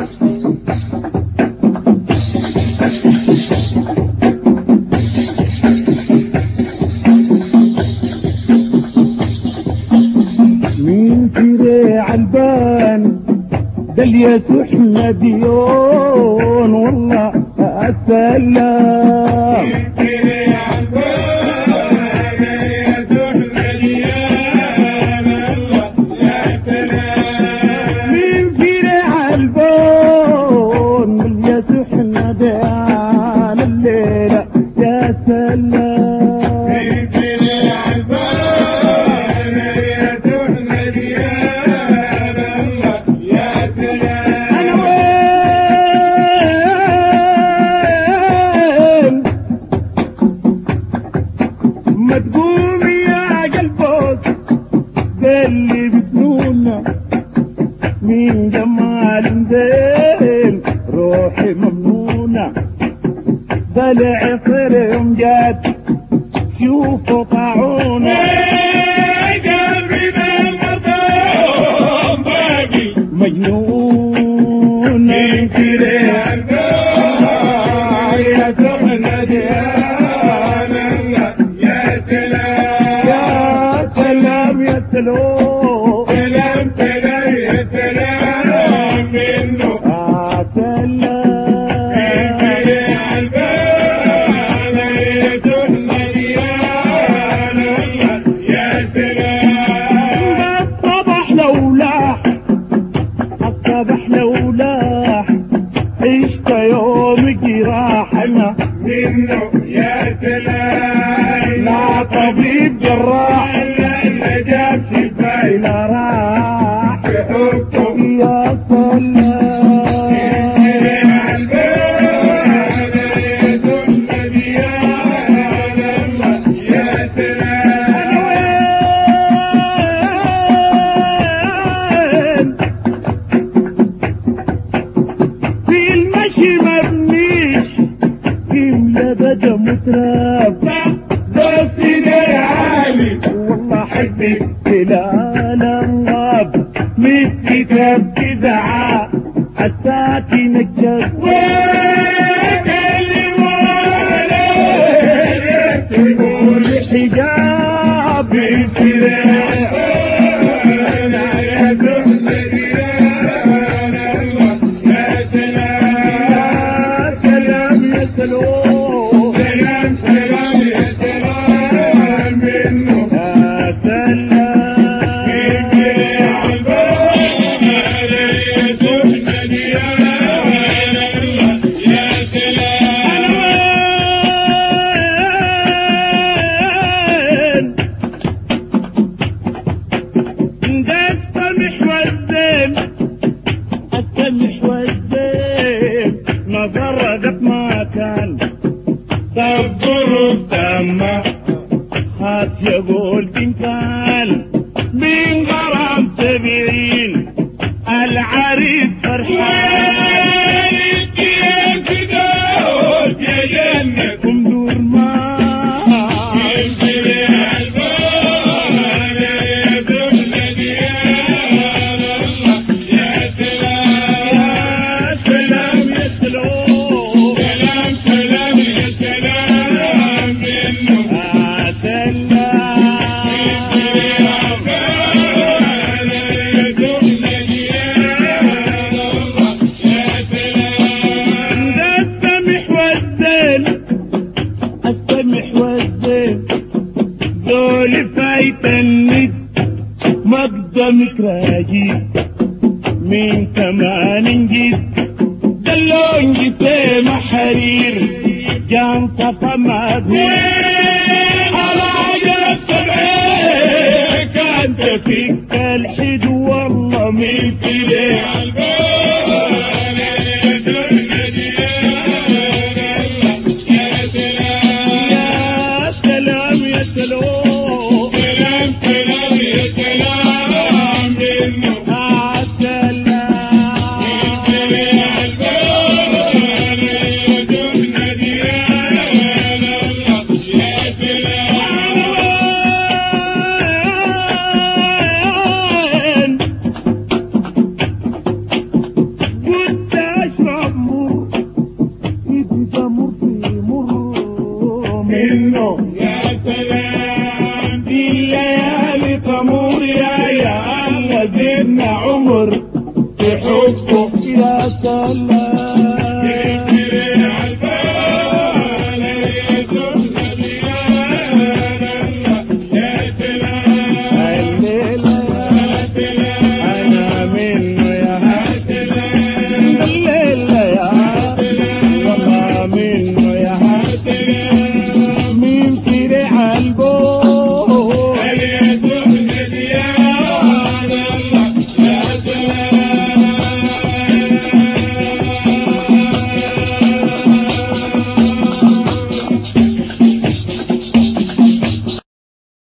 من شريع البان دل يسوحنا ديون والله السلام. من شريع البان دل يسوحنا ديون والله السلام. من شريع البان دل يسوحنا ديون الليلة يا سلام. ما تقوم يا قلبك اللي بتنونا من جمال زين روحي ممنونة طلع يصير يوم جات شوفوا طاعونا قلبنا المطعم باقي مجنون من كده يا سخنة ديانا يا سلام يا سلام سلام سلام يا سلام منه سلام يا سخنة ديانا يا سلام. الصبح لولاح الصبح لولاح عشت يوم جراحنا منه يا سلام. لا طبيب جراح لا جاب شفاي لا راح يحبه يا سلام. بدا متراب بس عالي والله حبي هلال انغاب من كتاب جزعة حساتي نجد وكلمة تقول حجاب غردت ما كان صبر الدم خاف يقول إن كان من غرام سبعين العريس فرحان كيف تدور يا جنة كندور ما دول فايت الند مقدمك راجي من كمان جيت دلون جيت محرير جان صفا مادي على عجل السبعين كانت فيك الحد والله من كده زيت